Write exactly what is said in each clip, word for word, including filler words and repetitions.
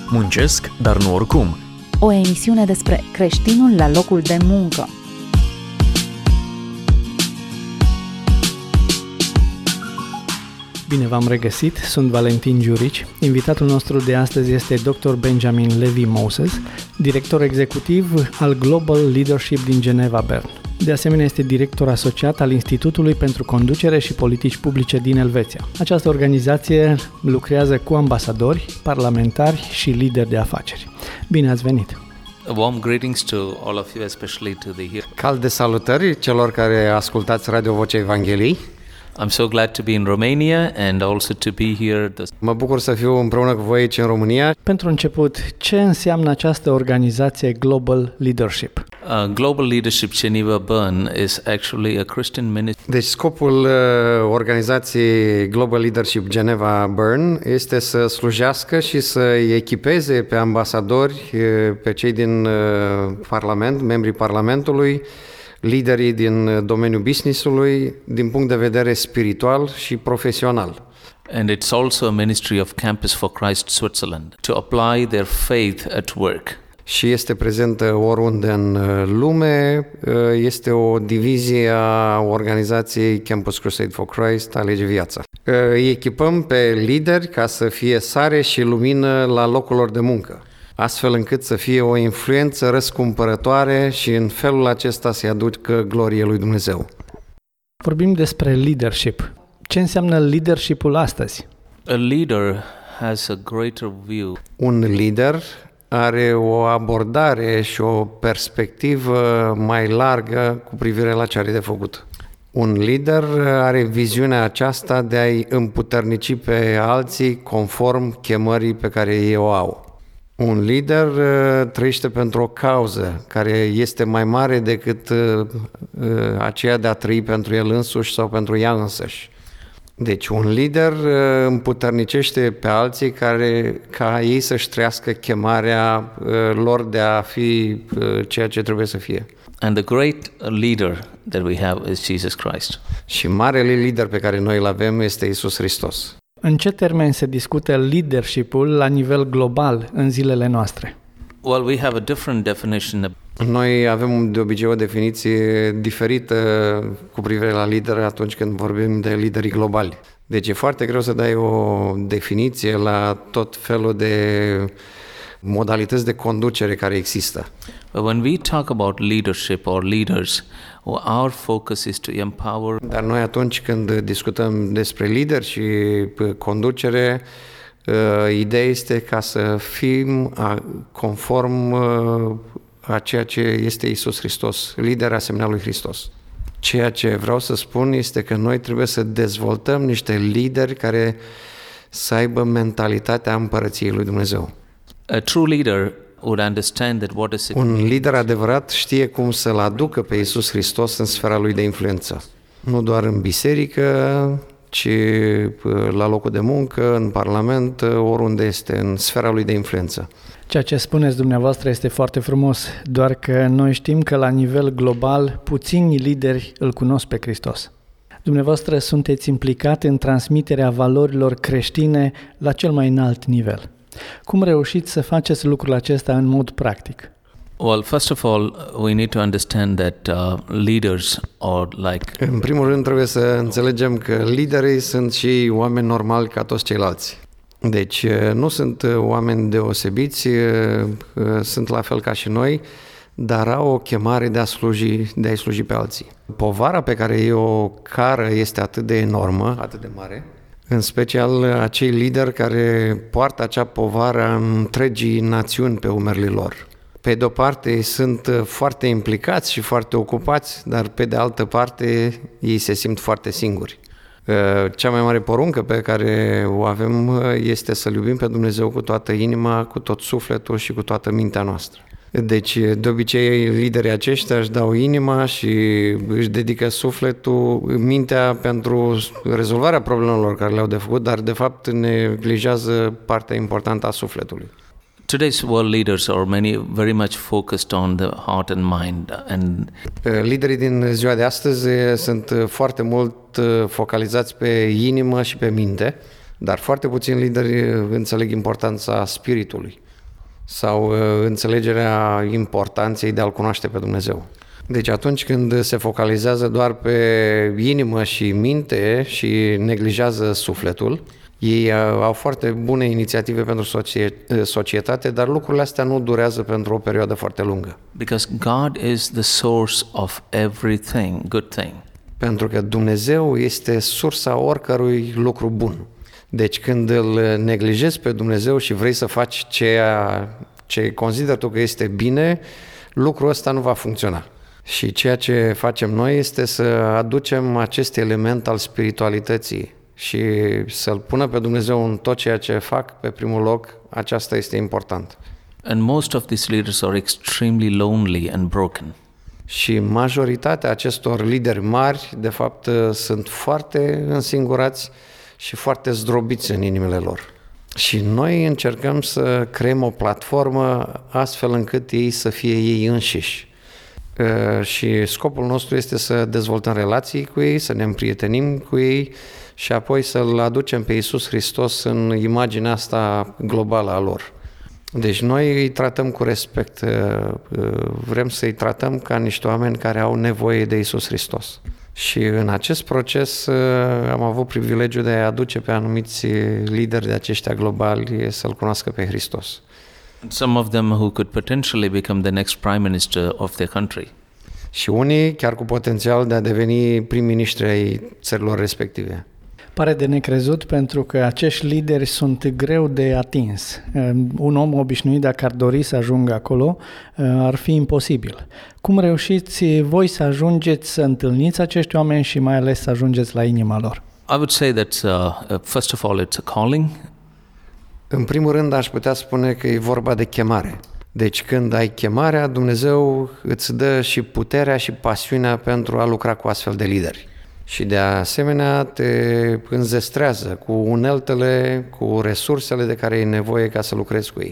Muncesc, dar nu oricum. O emisiune despre creștinul la locul de muncă. Bine v-am regăsit, sunt Valentin Giurici. Invitatul nostru de astăzi este doctor Benjamin Levi Moses, director executiv al Global Leadership din Geneva, Bern. De asemenea, este director asociat al Institutului pentru Conducere și Politici Publice din Elveția. Această organizație lucrează cu ambasadori, parlamentari și lideri de afaceri. Bine ați venit! Warm greetings to all of you, especially to the here. Calde salutări celor care ascultați Radio Vocea Evangheliei. I'm so glad to be in Romania and also to be here. Mă bucur să fiu împreună cu voi aici în România. Pentru început, ce înseamnă această organizație Global Leadership? Uh, Global Leadership Geneva Bern is actually a Christian ministry. Deci scopul uh, organizației Global Leadership Geneva Bern este să slujească și să echipeze pe ambasadori, pe cei din uh, Parlament, membrii Parlamentului, liderii din domeniul business-ului, din punct de vedere spiritual și profesional. And it's also a ministry of Campus for Christ Switzerland to apply their faith at work. Și este prezentă oriunde în lume, este o divizie a organizației Campus Crusade for Christ, Alege Viața. Îi echipăm pe lideri ca să fie sare și lumină la locul lor de muncă, astfel încât să fie o influență răscumpărătoare și în felul acesta să-i aducă glorie lui Dumnezeu. Vorbim despre leadership. Ce înseamnă leadership-ul astăzi? A leader has a greater view. Un lider are o abordare și o perspectivă mai largă cu privire la ce are de făcut. Un lider are viziunea aceasta de a-i împuternici pe alții conform chemării pe care ei o au. Un lider trăiește pentru o cauză care este mai mare decât aceea de a trăi pentru el însuși sau pentru ea însăși. Deci un lider împuternicește pe alții care, ca ei să-și trăiască chemarea lor de a fi ceea ce trebuie să fie. And the great leader that we have is Jesus Christ. Și marele lider pe care noi îl avem este Iisus Hristos. În ce termeni se discută leadership-ul la nivel global în zilele noastre? Well, we have a different definition. Noi avem de obicei o definiție diferită cu privire la lider atunci când vorbim de lideri globali. Deci e foarte greu să dai o definiție la tot felul de modalități de conducere care există. But when we talk about leadership or leaders, our focus is to empower. Dar noi atunci când discutăm despre lideri și conducere, ideea este ca să fim conform a ceea ce este Iisus Hristos, lider asemenea lui Hristos. Ceea ce vreau să spun este că noi trebuie să dezvoltăm niște lideri care să aibă mentalitatea împărăției lui Dumnezeu. A true leader would understand that what is it. Un lider adevărat știe cum să-L aducă pe Iisus Hristos în sfera lui de influență. Nu doar în biserică, ci la locul de muncă, în parlament, oriunde este, în sfera lui de influență. Ceea ce spuneți dumneavoastră este foarte frumos, doar că noi știm că la nivel global puțini lideri îl cunosc pe Hristos. Dumneavoastră sunteți implicat în transmiterea valorilor creștine la cel mai înalt nivel. Cum reușiți să faceți lucrul acesta în mod practic? Well, first of all, we need to understand that uh, leaders are like. În primul rând trebuie să înțelegem că liderii sunt și oameni normali ca toți ceilalți. Deci nu sunt oameni deosebiți, sunt la fel ca și noi, dar au o chemare de a sluji, de a-i sluji pe alții. Povara pe care ei o cară este atât de enormă, atât de mare, în special acei lideri care poartă acea povară în întregii națiuni pe umerile lor. Pe de o parte sunt foarte implicați și foarte ocupați, dar pe de altă parte ei se simt foarte singuri. Cea mai mare poruncă pe care o avem este să-L iubim pe Dumnezeu cu toată inima, cu tot sufletul și cu toată mintea noastră. Deci, de obicei, liderii aceștia își dau inima și își dedică sufletul, mintea pentru rezolvarea problemelor care le-au de făcut, dar de fapt neglijează partea importantă a sufletului. Today's world leaders are many very much focused on the heart and mind and liderii din ziua de astăzi sunt foarte mult focalizați pe inimă și pe minte, dar foarte puțini lideri înțeleg importanța spiritului. sau înțelegerea importanței de a-L cunoaște pe Dumnezeu. Deci atunci când se focalizează doar pe inimă și minte și neglijează sufletul, ei au foarte bune inițiative pentru societate, dar lucrurile astea nu durează pentru o perioadă foarte lungă. Because God is the source of everything, good thing. Pentru că Dumnezeu este sursa oricărui lucru bun. Deci când îl neglijezi pe Dumnezeu și vrei să faci ceea ce consideri tu că este bine, lucrul ăsta nu va funcționa. Și ceea ce facem noi este să aducem acest element al spiritualității și să-L pună pe Dumnezeu în tot ceea ce fac pe primul loc. Aceasta este important. And most of these leaders are extremely lonely and broken. Și majoritatea acestor lideri mari, de fapt, sunt foarte însingurați și foarte zdrobiți în inimile lor. Și noi încercăm să creăm o platformă astfel încât ei să fie ei înșiși. Și scopul nostru este să dezvoltăm relații cu ei, să ne împrietenim cu ei și apoi să-L aducem pe Iisus Hristos în imaginea asta globală a lor. Deci noi îi tratăm cu respect, vrem să îi tratăm ca niște oameni care au nevoie de Iisus Hristos. Și în acest proces am avut privilegiul de a aduce pe anumiți lideri de aceștia globali să-L cunoască pe Hristos. Some of them who could potentially become the next prime minister of their country. Și unii chiar cu potențial de a deveni prim-ministri ai țărilor respective. Pare de necrezut pentru că acești lideri sunt greu de atins. Un om obișnuit, dacă ar dori să ajungă acolo, ar fi imposibil. Cum reușiți voi să ajungeți să întâlniți acești oameni și mai ales să ajungeți la inima lor? I would say that uh, first of all it's a calling. În primul rând aș putea spune că e vorba de chemare. Deci când ai chemarea, Dumnezeu îți dă și puterea și pasiunea pentru a lucra cu astfel de lideri. Și de asemenea te înzestrează cu uneltele, cu resursele de care ai nevoie ca să lucrezi cu ei.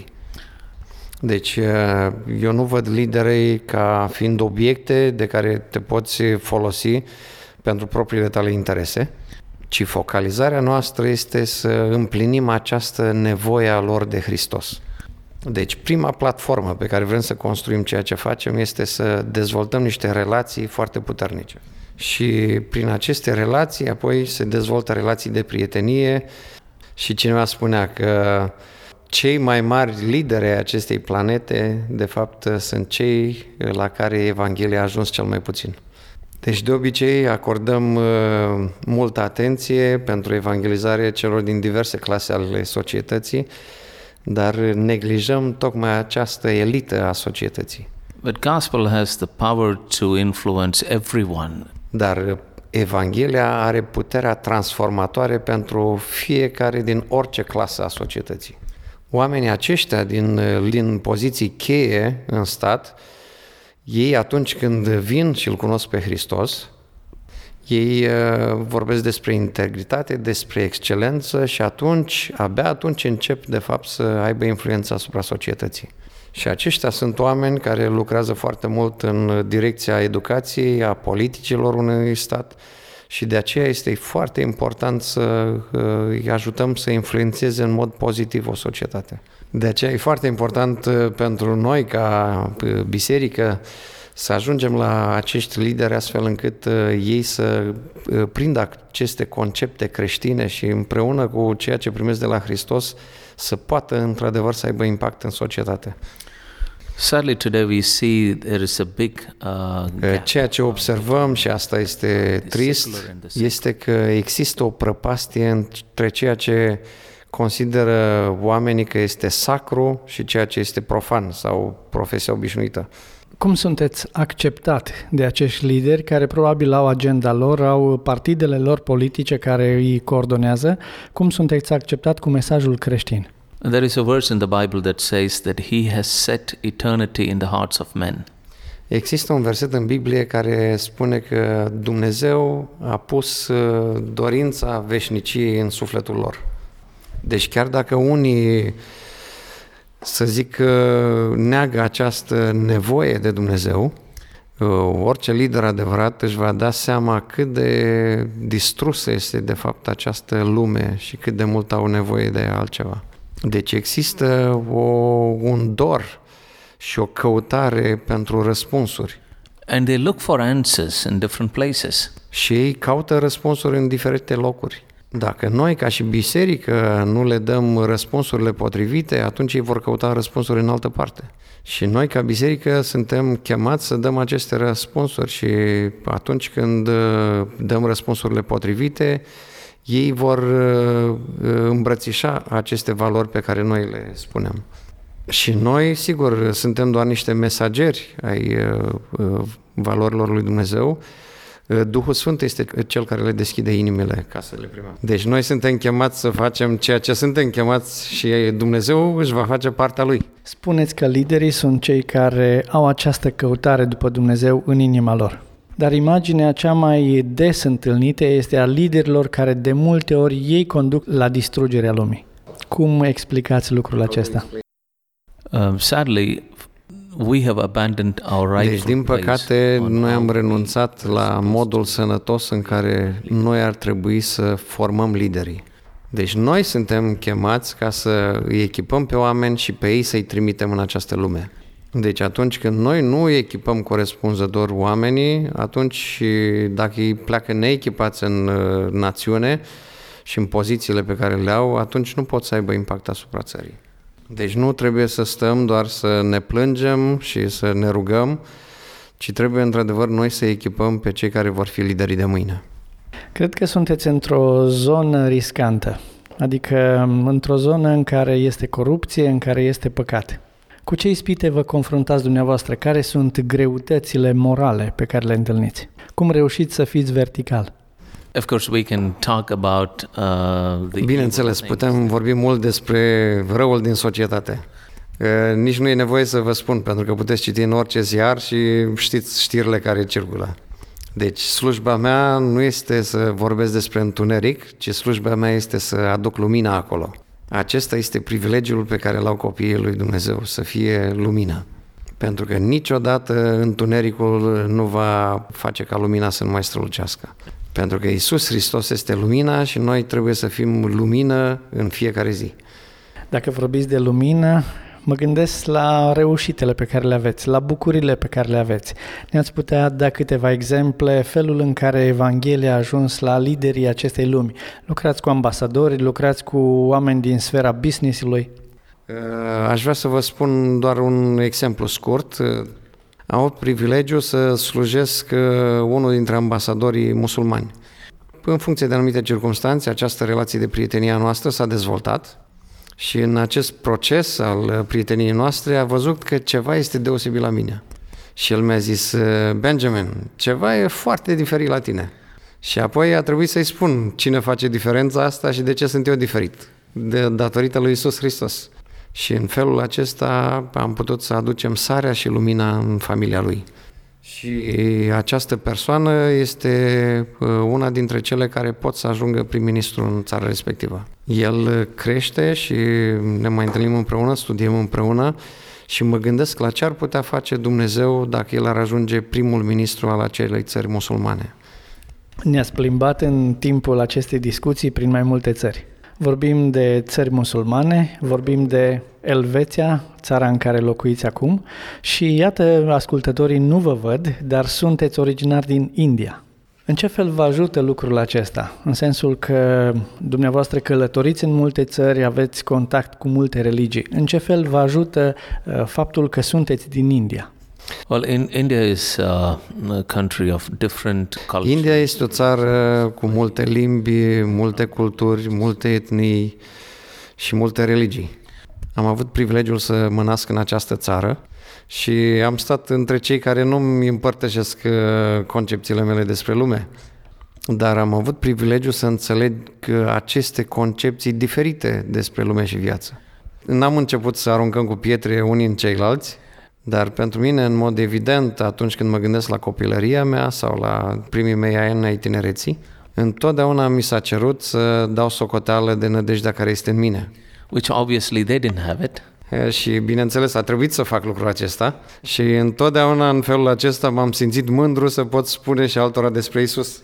Deci eu nu văd liderii ca fiind obiecte de care te poți folosi pentru propriile tale interese, ci focalizarea noastră este să împlinim această nevoie a lor de Hristos. Deci prima platformă pe care vrem să construim ceea ce facem este să dezvoltăm niște relații foarte puternice. Și prin aceste relații apoi se dezvoltă relații de prietenie și cineva spunea că cei mai mari lideri ai acestei planete de fapt sunt cei la care Evanghelia a ajuns cel mai puțin. Deci de obicei acordăm uh, multă atenție pentru evangelizare celor din diverse clase ale societății, dar neglijăm tocmai această elită a societății. But gospel has the power to influence everyone. Dar Evanghelia are puterea transformatoare pentru fiecare din orice clasă a societății. Oamenii aceștia din, din poziții cheie în stat, ei atunci când vin și îl cunosc pe Hristos, ei uh, vorbesc despre integritate, despre excelență și atunci, abia atunci încep de fapt să aibă influență asupra societății. Și aceștia sunt oameni care lucrează foarte mult în direcția educației, a politicilor unui stat și de aceea este foarte important să îi ajutăm să influențeze în mod pozitiv o societate. De aceea e foarte important pentru noi ca biserică să ajungem la acești lideri astfel încât ei să prindă aceste concepte creștine și împreună cu ceea ce primesc de la Hristos să poată într-adevăr să aibă impact în societate. Sadly today we see there is a big uh, Ceea ce observăm, și asta este trist, este că există o prăpastie între ceea ce consideră oamenii că este sacru și ceea ce este profan sau profesia obișnuită. Cum sunteți acceptat de acești lideri care probabil au agenda lor, au partidele lor politice care îi coordonează? Cum sunteți acceptat cu mesajul creștin? There is a verse in the Bible that says that he has set eternity in the hearts of men. Există un verset în Biblie care spune că Dumnezeu a pus dorința veșniciei în sufletul lor. Deci chiar dacă unii, să zic, neagă această nevoie de Dumnezeu, orice lider adevărat își va da seama cât de distrusă este de fapt această lume și cât de mult au nevoie de altceva. Deci există o, un dor și o căutare pentru răspunsuri. And they look for answers in different places. Și ei caută răspunsuri în diferite locuri. Dacă noi, ca și biserică, nu le dăm răspunsurile potrivite, atunci ei vor căuta răspunsuri în altă parte. Și noi, ca biserică, suntem chemați să dăm aceste răspunsuri și atunci când dăm răspunsurile potrivite, ei vor îmbrățișa aceste valori pe care noi le spunem. Și noi, sigur, suntem doar niște mesageri ai valorilor lui Dumnezeu. Duhul Sfânt este cel care le deschide inimile ca să le primim. Deci noi suntem chemați să facem ceea ce suntem chemați și Dumnezeu își va face partea Lui. Spuneți că liderii sunt cei care au această căutare după Dumnezeu în inima lor. Dar imaginea cea mai des întâlnită este a liderilor care de multe ori ei conduc la distrugerea lumii. Cum explicați lucrul acesta? Uh, sadly, we have abandoned our rightful Deci, din păcate, noi am renunțat la modul sănătos în care noi ar trebui să formăm liderii. Deci noi suntem chemați ca să îi echipăm pe oameni și pe ei să-i trimitem în această lume. Deci atunci când noi nu îi echipăm corespunzător oamenii, atunci dacă ei pleacă neechipați în națiune și în pozițiile pe care le au, atunci nu pot să aibă impact asupra țării. Deci nu trebuie să stăm doar să ne plângem și să ne rugăm, ci trebuie într-adevăr noi să echipăm pe cei care vor fi liderii de mâine. Cred că sunteți într-o zonă riscantă, adică într-o zonă în care este corupție, în care este păcat. Cu ce ispite vă confruntați dumneavoastră? Care sunt greutățile morale pe care le întâlniți? Cum reușiți să fiți vertical? Of course, we can talk about uh, the Bineînțeles, putem vorbi mult despre răul din societate. Nici nu e nevoie să vă spun, pentru că puteți citi în orice ziar și știți știrile care circulă. Deci slujba mea nu este să vorbesc despre întuneric, ci slujba mea este să aduc lumina acolo. Acesta este privilegiul pe care l-au copiii lui Dumnezeu, să fie lumină. Pentru că niciodată întunericul nu va face ca lumina să nu mai strălucească. Pentru că Iisus Hristos este lumina și noi trebuie să fim lumină în fiecare zi. Dacă vorbiți de lumină, mă gândesc la reușitele pe care le aveți, la bucurile pe care le aveți. Ne-ați putea da câteva exemple, felul în care Evanghelia a ajuns la liderii acestei lumi. Lucrați cu ambasadori, lucrați cu oameni din sfera business-ului? Aș vrea să vă spun doar un exemplu scurt. Am avut privilegiul să slujesc unul dintre ambasadorii musulmani. În funcție de anumite circunstanțe, această relație de prietenie a noastră s-a dezvoltat și în acest proces al prieteniei noastre a văzut că ceva este deosebit la mine. Și el mi-a zis: Benjamin, ceva e foarte diferit la tine. Și apoi a trebuit să-i spun cine face diferența asta și de ce sunt eu diferit, de datorită lui Iisus Hristos. Și în felul acesta am putut să aducem sarea și lumina în familia lui. Și această persoană este una dintre cele care pot să ajungă prim-ministru în țara respectivă. El crește și ne mai întâlnim împreună, studiem împreună și mă gândesc la ce ar putea face Dumnezeu dacă el ar ajunge primul ministru al acelei țări musulmane. Ne-ați plimbat în timpul acestei discuții prin mai multe țări. Vorbim de țări musulmane, vorbim de Elveția, țara în care locuiți acum, și iată, ascultătorii nu vă văd, dar sunteți originari din India. În ce fel vă ajută lucrul acesta? În sensul că dumneavoastră călătoriți în multe țări, aveți contact cu multe religii. În ce fel vă ajută uh, faptul că sunteți din India? Well, in, India is uh, a country of different cultures. India este o țară cu multe limbi, multe culturi, multe etnii și multe religii. Am avut privilegiul să mă nasc în această țară și am stat între cei care nu îmi împărtășesc concepțiile mele despre lume, dar am avut privilegiul să înțeleg aceste concepții diferite despre lume și viață. N-am început să aruncăm cu pietre unii în ceilalți, dar pentru mine, în mod evident, atunci când mă gândesc la copilăria mea sau la primii mei ani ai tinereții, întotdeauna mi s-a cerut să dau socoteală de nădejdea care este în mine. Which obviously they didn't have it. Și bineînțeles a trebuit să fac lucrul acesta și întotdeauna în felul acesta m-am simțit mândru să pot spune și altora despre Iisus.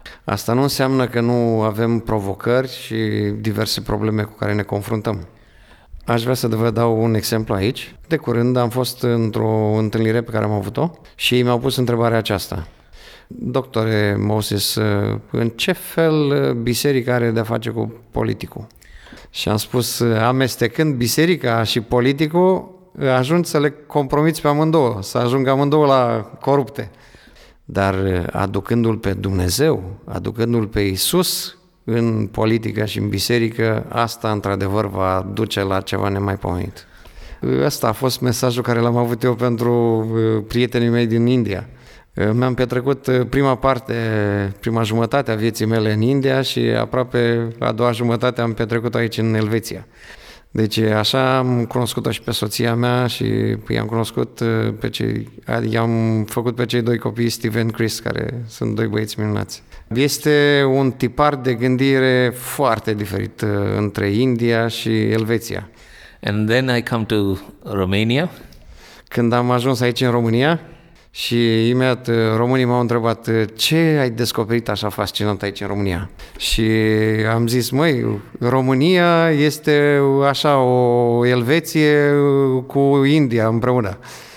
Asta nu înseamnă că nu avem provocări și diverse probleme cu care ne confruntăm. Aș vrea să vă dau un exemplu aici. De curând am fost într-o întâlnire pe care am avut-o și ei mi-au pus întrebarea aceasta. Doctore Moses, în ce fel biserica are de-a face cu politicul? Și am spus, amestecând biserica și politicul, ajungi să le compromiți pe amândouă, să ajungă amândouă la corupte. Dar aducându-l pe Dumnezeu, aducându-l pe Iisus în politică și în biserică, asta într-adevăr va duce la ceva nemaipomenit. Ăsta a fost mesajul care l-am avut eu pentru prietenii mei din India. Mi-am petrecut prima parte, prima jumătate a vieții mele în India și aproape a doua jumătate am petrecut aici în Elveția. Deci așa am cunoscut-o și pe soția mea și i-am cunoscut pe cei, i-am făcut pe cei doi copii, Steven Chris, care sunt doi băieți minunați. Este un tipar de gândire foarte diferit între India și Elveția. And then I come to Romania. Când am ajuns aici în România și imediat românii m-au întrebat ce ai descoperit așa fascinant aici în România. Și am zis, măi, România este așa o Elveție cu India împreună.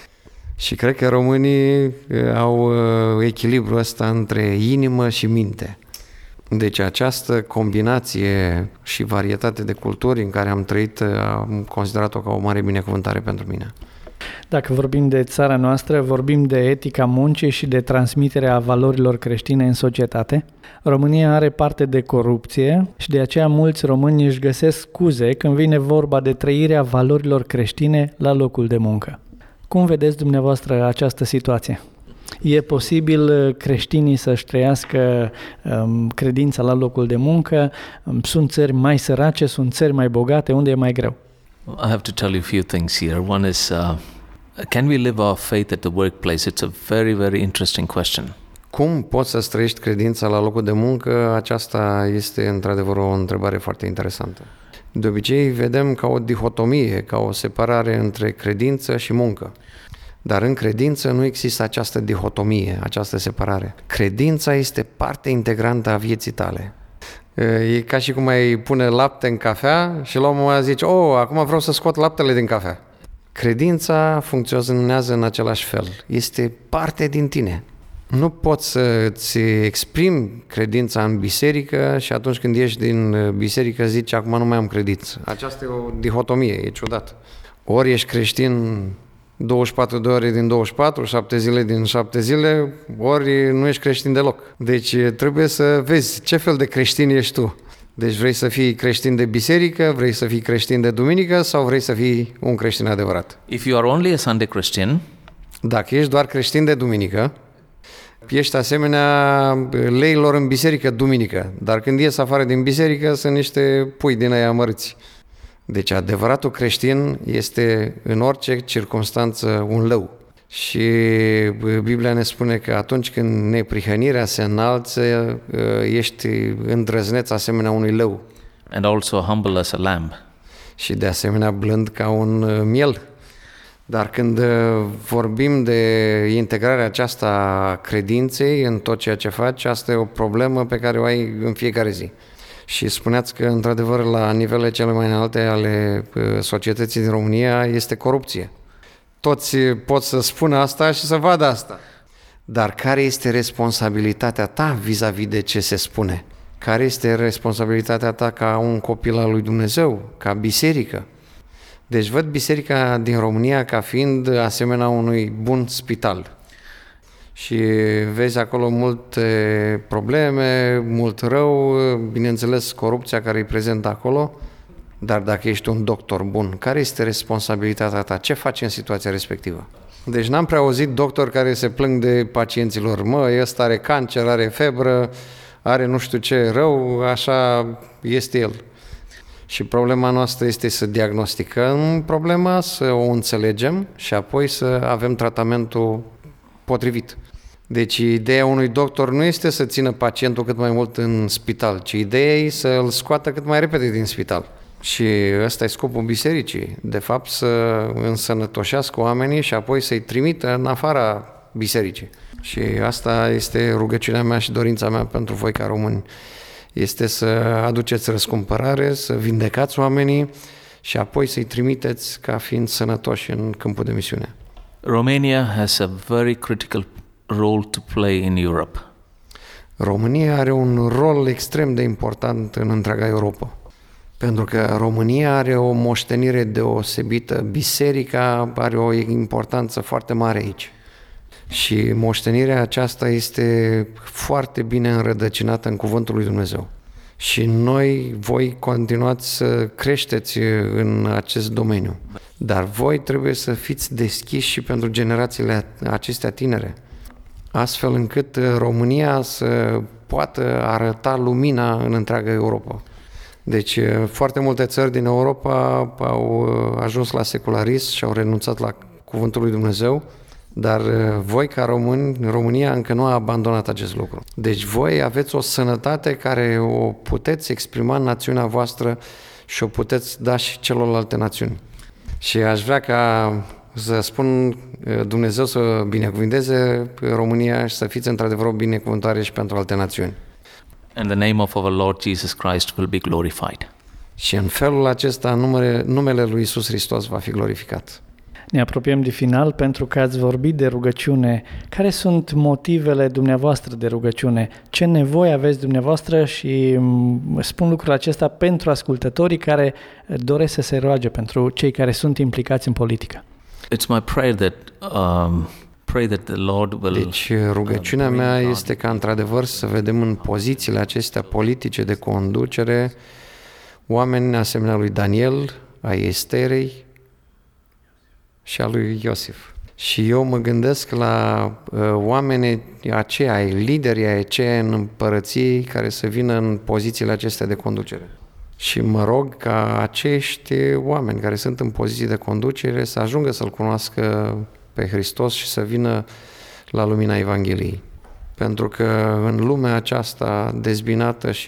Și cred că românii au echilibrul ăsta între inimă și minte. Deci această combinație și varietate de culturi în care am trăit, am considerat-o ca o mare binecuvântare pentru mine. Dacă vorbim de țara noastră, vorbim de etica muncii și de transmiterea valorilor creștine în societate. România are parte de corupție și de aceea mulți români își găsesc scuze când vine vorba de trăirea valorilor creștine la locul de muncă. Cum vedeți dumneavoastră această situație? E posibil creștinii să-și trăiască um, credința la locul de muncă? Sunt țări mai sărace, sunt țări mai bogate, unde e mai greu? I have to tell you a few things here. One is, uh, can we live our faith at the workplace? It's a very, very interesting question. Cum poți să trăiești credința la locul de muncă? Aceasta este într-adevăr o întrebare foarte interesantă. De obicei vedem ca o dihotomie, ca o separare între credință și muncă. Dar în credință nu există această dihotomie, această separare. Credința este parte integrantă a vieții tale. E ca și cum ai pune lapte în cafea și la un moment dat zici, oh, acum vreau să scot laptele din cafea. Credința funcționează în același fel. Este parte din tine. Nu poți să-ți exprimi credința în biserică și atunci când ieși din biserică zici, acum nu mai am credință. Aceasta e o dihotomie, e ciudat. Ori ești creștin douăzeci și patru de ore din douăzeci și patru, șapte zile din șapte zile, ori nu ești creștin deloc. Deci trebuie să vezi ce fel de creștin ești tu. Deci vrei să fii creștin de biserică, vrei să fii creștin de duminică sau vrei să fii un creștin adevărat? If you are only a Sunday Christian, dacă ești doar creștin de duminică, ești asemenea leilor în biserică duminică, dar când ies afară din biserică sunt niște pui din aia amărâți. Deci adevăratul creștin este în orice circunstanță un lău. Și Biblia ne spune că atunci când neprihănirea se înalță, ești îndrăzneț asemenea unui lău. And also humble as a lamb. Și de asemenea blând ca un miel. Dar când vorbim de integrarea aceasta a credinței în tot ceea ce faci, asta e o problemă pe care o ai în fiecare zi. Și spuneați că, într-adevăr, la nivelele cele mai înalte ale societății din România este corupție. Toți pot să spună asta și să vadă asta. Dar care este responsabilitatea ta vis-a-vis de ce se spune? Care este responsabilitatea ta ca un copil al lui Dumnezeu, ca biserică? Deci văd biserica din România ca fiind asemenea unui bun spital. Și vezi acolo multe probleme, mult rău, bineînțeles corupția care e prezentă acolo, dar dacă ești un doctor bun, care este responsabilitatea ta? Ce faci în situația respectivă? Deci n-am prea auzit doctori care se plâng de pacienților. Mă, ăsta are cancer, are febră, are nu știu ce rău, așa este el. Și problema noastră este să diagnosticăm problema, să o înțelegem și apoi să avem tratamentul potrivit. Deci ideea unui doctor nu este să țină pacientul cât mai mult în spital, ci ideea e să îl scoată cât mai repede din spital. Și ăsta e scopul bisericii, de fapt să însănătoșească oamenii și apoi să-i trimită în afara bisericii. Și asta este rugăciunea mea și dorința mea pentru voi ca români. Este să aduceți răscumpărare, să vindecați oamenii și apoi să-i trimiteți ca fiind sănătoși în câmpul de misiune. Romania has a very critical role to play in Europe. România are un rol extrem de important în întreaga Europa. Pentru că România are o moștenire deosebită, biserica are o importanță foarte mare aici. Și moștenirea aceasta este foarte bine înrădăcinată în Cuvântul lui Dumnezeu. Și noi, voi continuați să creșteți în acest domeniu. Dar voi trebuie să fiți deschiși și pentru generațiile acestea tinere, astfel încât România să poată arăta lumina în întreaga Europa. Deci foarte multe țări din Europa au ajuns la secularism și au renunțat la Cuvântul lui Dumnezeu, dar voi ca români, România încă nu a abandonat acest lucru. Deci voi aveți o sănătate care o puteți exprima în națiunea voastră și o puteți da și celorlalte națiuni. Și aș vrea ca să spun Dumnezeu să binecuvânteze România și să fiți într-adevăr o binecuvântare și pentru alte națiuni. And the name of our Lord Jesus Christ will be glorified. Și în felul acesta numele, numele lui Iisus Hristos va fi glorificat. Ne apropiem de final pentru că ați vorbit de rugăciune. Care sunt motivele dumneavoastră de rugăciune? Ce nevoie aveți dumneavoastră? Și spun lucrul acesta pentru ascultătorii care doresc să se roage, pentru cei care sunt implicați în politică. It's my prayer that um, pray that the Lord will. Deci rugăciunea mea este ca într-adevăr să vedem în pozițiile acestea politice de conducere oameni asemenea lui Daniel, a Esterei și a lui Iosif. Și eu mă gândesc la uh, oamenii aceia, liderii aceia în împărății care să vină în pozițiile acestea de conducere. Și mă rog ca acești oameni care sunt în poziții de conducere să ajungă să-L cunoască pe Hristos și să vină la lumina Evangheliei. Pentru că în lumea aceasta dezbinată și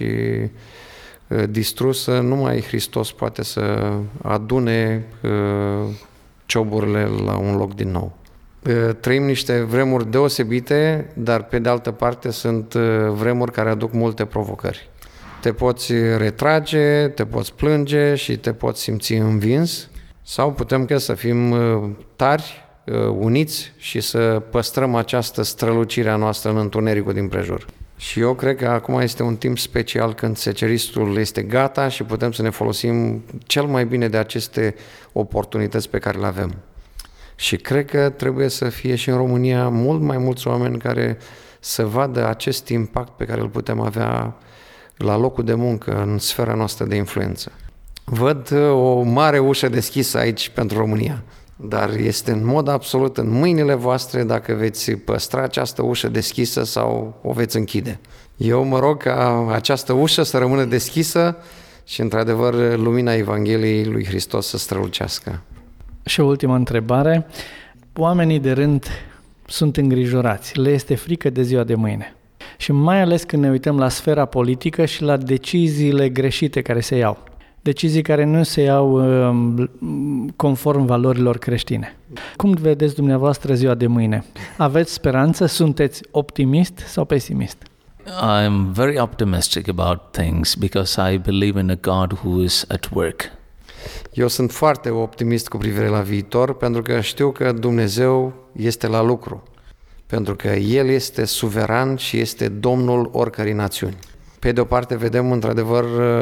uh, distrusă, numai Hristos poate să adune uh, cioburile la un loc din nou. Trăim niște vremuri deosebite, dar pe de altă parte sunt vremuri care aduc multe provocări. Te poți retrage, te poți plânge și te poți simți învins, sau putem că să fim tari, uniți și să păstrăm această strălucire a noastră în întunericul din prejur. Și eu cred că acum este un timp special când seceristul este gata și putem să ne folosim cel mai bine de aceste oportunități pe care le avem. Și cred că trebuie să fie și în România mult mai mulți oameni care să vadă acest impact pe care îl putem avea la locul de muncă, în sfera noastră de influență. Văd o mare ușă deschisă aici pentru România, dar este în mod absolut în mâinile voastre dacă veți păstra această ușă deschisă sau o veți închide. Eu mă rog ca această ușă să rămână deschisă și, într-adevăr, lumina Evangheliei lui Hristos să strălucească. Și o ultimă întrebare. Oamenii de rând sunt îngrijorați, le este frică de ziua de mâine. Și mai ales când ne uităm la sfera politică și la deciziile greșite care se iau. Decizii care nu se iau um, conform valorilor creștine. Cum vedeți dumneavoastră ziua de mâine? Aveți speranță? Sunteți optimist sau pesimist? I'm very optimistic about things because I believe in a God who is at work. Eu sunt foarte optimist cu privire la viitor pentru că știu că Dumnezeu este la lucru. Pentru că El este suveran și este Domnul oricărei națiuni. Pe de o parte vedem într-adevăr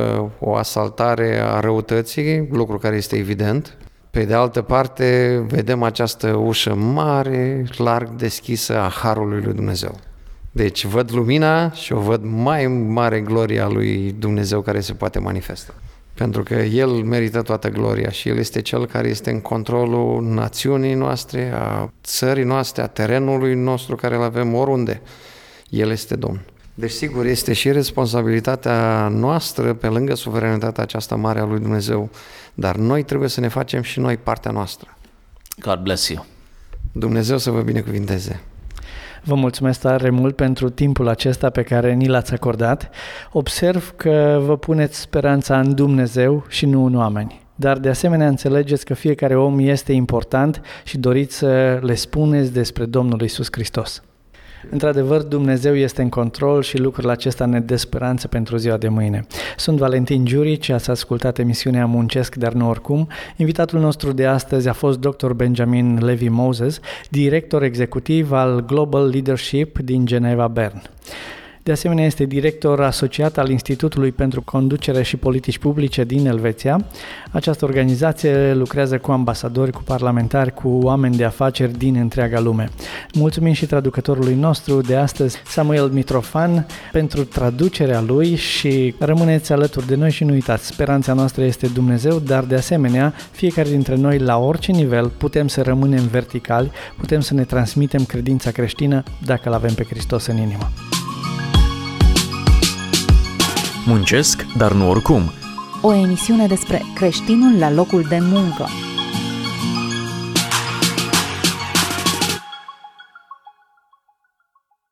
o asaltare a răutății, lucru care este evident. Pe de altă parte vedem această ușă mare, larg deschisă a harului lui Dumnezeu. Deci văd lumina și o văd mai mare gloria lui Dumnezeu care se poate manifesta. Pentru că El merită toată gloria și El este Cel care este în controlul națiunii noastre, a țării noastre, a terenului nostru care îl avem oriunde. El este Domn. Deci sigur este și responsabilitatea noastră pe lângă suveranitatea aceasta mare a lui Dumnezeu, dar noi trebuie să ne facem și noi partea noastră. God bless you. Dumnezeu să vă binecuvinteze. Vă mulțumesc tare mult pentru timpul acesta pe care ni l-ați acordat. Observ că vă puneți speranța în Dumnezeu și nu în oameni. Dar de asemenea înțelegeți că fiecare om este important și doriți să le spuneți despre Domnul Iisus Hristos. Într-adevăr, Dumnezeu este în control și lucrul acesta ne dă speranță pentru ziua de mâine. Sunt Valentin Giurici, ați ascultat emisiunea Muncesc, dar nu oricum. Invitatul nostru de astăzi a fost doctor Benjamin Levy Moses, director executiv al Global Leadership din Geneva, Bern. De asemenea, este director asociat al Institutului pentru Conducere și Politici Publice din Elveția. Această organizație lucrează cu ambasadori, cu parlamentari, cu oameni de afaceri din întreaga lume. Mulțumim și traducătorului nostru de astăzi, Samuel Mitrofan, pentru traducerea lui și rămâneți alături de noi și nu uitați, speranța noastră este Dumnezeu, dar de asemenea, fiecare dintre noi, la orice nivel, putem să rămânem verticali, putem să ne transmitem credința creștină dacă l-avem pe Hristos în inimă. Muncesc, dar nu oricum. O emisiune despre creștinul la locul de muncă.